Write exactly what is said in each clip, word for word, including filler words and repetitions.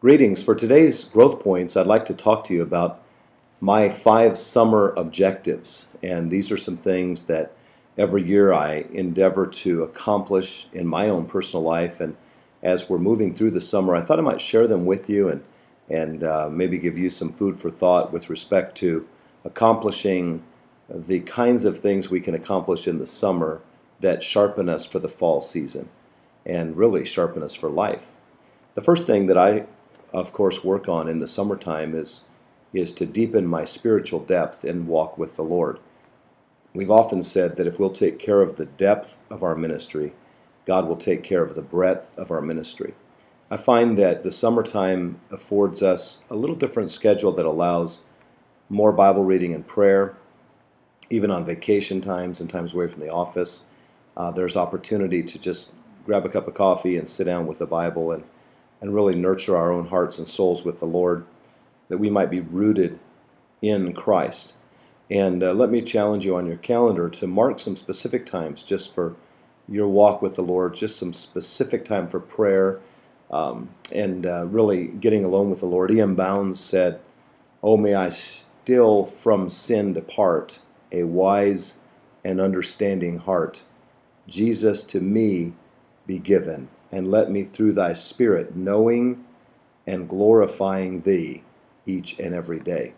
Greetings. For today's growth points, I'd like to talk to you about my five summer objectives. And these are some things that every year I endeavor to accomplish in my own personal life. And as we're moving through the summer, I thought I might share them with you and, and uh, maybe give you some food for thought with respect to accomplishing the kinds of things we can accomplish in the summer that sharpen us for the fall season and really sharpen us for life. The first thing that I of course, work on in the summertime is, is to deepen my spiritual depth and walk with the Lord. We've often said that if we'll take care of the depth of our ministry, God will take care of the breadth of our ministry. I find that the summertime affords us a little different schedule that allows more Bible reading and prayer, even on vacation times and times away from the office. Uh, there's opportunity to just grab a cup of coffee and sit down with the Bible and and really nurture our own hearts and souls with the Lord, that we might be rooted in Christ. And uh, let me challenge you on your calendar to mark some specific times just for your walk with the Lord, just some specific time for prayer, um, and uh, really getting alone with the Lord. E M Bounds said, "Oh, may I still from sin depart, a wise and understanding heart. Jesus to me be given, and let me through thy Spirit knowing and glorifying thee each and every day."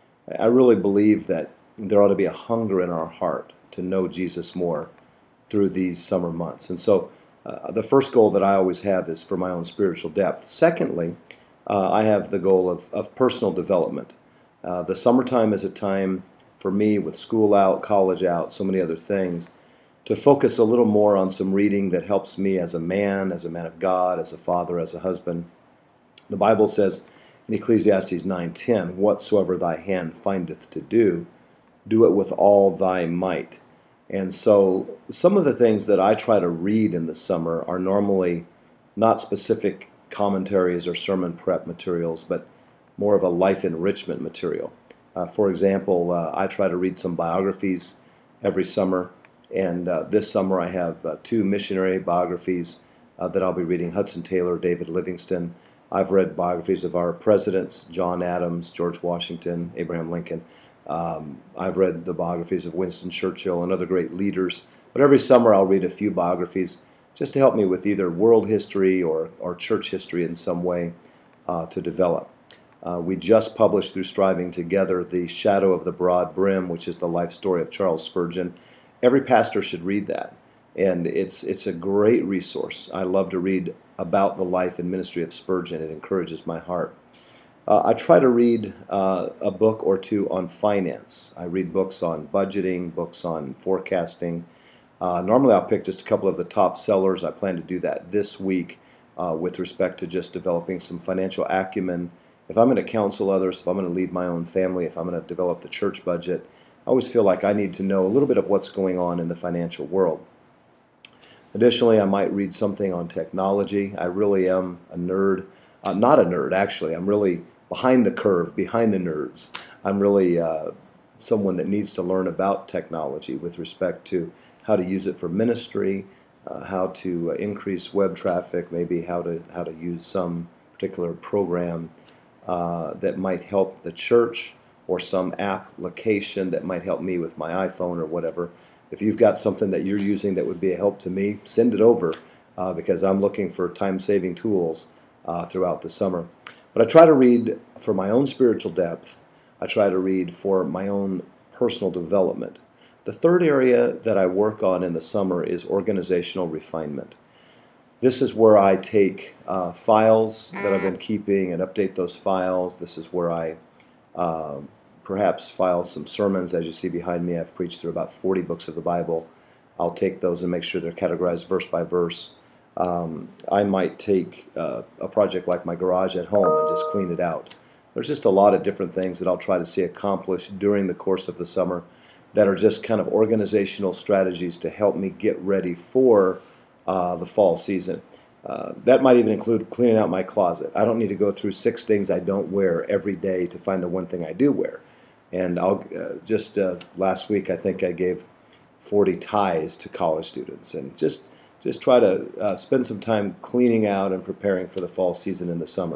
I really believe that there ought to be a hunger in our heart to know Jesus more through these summer months. And so uh, the first goal that I always have is for my own spiritual depth. Secondly, uh, I have the goal of, of personal development. Uh, the summertime is a time for me, with school out, college out, so many other things, to focus a little more on some reading that helps me as a man, as a man of God, as a father, as a husband. The Bible says in Ecclesiastes nine ten, "Whatsoever thy hand findeth to do, do it with all thy might." And so some of the things that I try to read in the summer are normally not specific commentaries or sermon prep materials, but more of a life enrichment material. Uh, for example, uh, I try to read some biographies every summer. And uh, this summer I have uh, two missionary biographies uh, that I'll be reading: Hudson Taylor, David Livingstone. I've read biographies of our presidents, John Adams, George Washington, Abraham Lincoln. Um, I've read the biographies of Winston Churchill and other great leaders. But every summer I'll read a few biographies just to help me with either world history or, or church history in some way uh, to develop. Uh, we just published through Striving Together The Shadow of the Broad Brim, which is the life story of Charles Spurgeon. Every pastor should read that, and it's it's a great resource. I love to read about the life and ministry of Spurgeon. It encourages my heart. Uh, I try to read uh, a book or two on finance. I read books on budgeting, books on forecasting. Uh, normally I'll pick just a couple of the top sellers. I plan to do that this week uh, with respect to just developing some financial acumen. If I'm going to counsel others, if I'm going to lead my own family, if I'm going to develop the church budget, I always feel like I need to know a little bit of what's going on in the financial world. Additionally, I might read something on technology. I really am a nerd. Uh, not a nerd, actually. I'm really behind the curve, behind the nerds. I'm really uh, someone that needs to learn about technology with respect to how to use it for ministry, uh, how to uh, increase web traffic, maybe how to, how to use some particular program uh, that might help the church, or some application that might help me with my iPhone or whatever. If you've got something that you're using that would be a help to me, send it over uh, because I'm looking for time-saving tools uh, throughout the summer. But I try to read for my own spiritual depth. I try to read for my own personal development. The third area that I work on in the summer is organizational refinement. This is where I take uh, files that I've been keeping and update those files. This is where I uh, perhaps file some sermons. As you see behind me, I've preached through about forty books of the Bible. I'll take those and make sure they're categorized verse by verse. Um, I might take uh, a project like my garage at home and just clean it out. There's just a lot of different things that I'll try to see accomplished during the course of the summer that are just kind of organizational strategies to help me get ready for uh, the fall season. Uh, that might even include cleaning out my closet. I don't need to go through six things I don't wear every day to find the one thing I do wear. And I'll uh, just uh, last week I think I gave forty ties to college students, and just just try to uh, spend some time cleaning out and preparing for the fall season in the summer.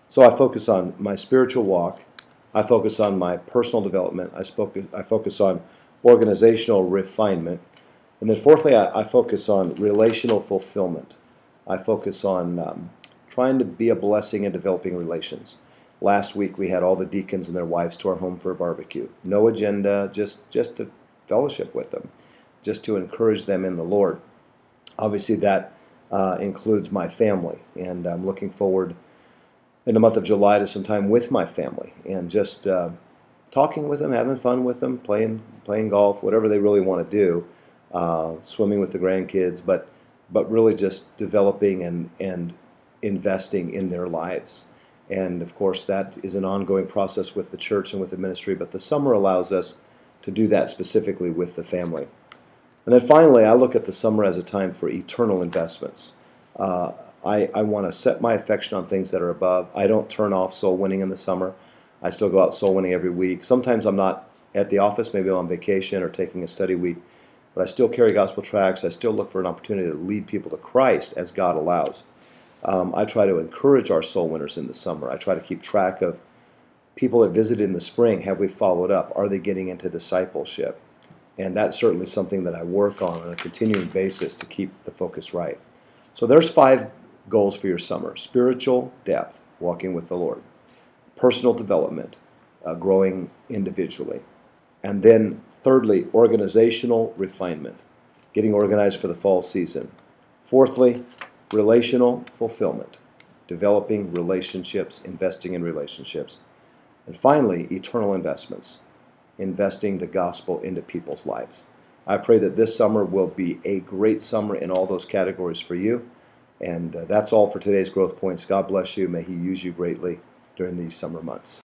So I focus on my spiritual walk. I focus on my personal development. I, spoke, I focus on organizational refinement. And then fourthly, I, I focus on relational fulfillment. I focus on um, trying to be a blessing in developing relations. Last week we had all the deacons and their wives to our home for a barbecue. No agenda, just, just to fellowship with them, just to encourage them in the Lord. Obviously that uh, includes my family, and I'm looking forward in the month of July to some time with my family and just uh, talking with them, having fun with them, playing playing golf, whatever they really want to do, uh, swimming with the grandkids, but but really just developing and and investing in their lives. And of course that is an ongoing process with the church and with the ministry, but the summer allows us to do that specifically with the family. And then finally, I look at the summer as a time for eternal investments. Uh, I, I want to set my affection on things that are above. I don't turn off soul winning in the summer. I still go out soul winning every week. Sometimes I'm not at the office, maybe I'm on vacation or taking a study week, but I still carry gospel tracts. I still look for an opportunity to lead people to Christ as God allows. Um, I try to encourage our soul winners in the summer. I try to keep track of people that visited in the spring. Have we followed up? Are they getting into discipleship? And that's certainly something that I work on on a continuing basis to keep the focus right. So there's five goals for your summer: spiritual depth, walking with the Lord; personal development, uh, growing individually; and then thirdly, organizational refinement, getting organized for the fall season; fourthly, relational fulfillment, developing relationships, investing in relationships; and finally, eternal investments, investing the gospel into people's lives. I pray that this summer will be a great summer in all those categories for you. And uh, that's all for today's Growth Points. God bless you. May He use you greatly during these summer months.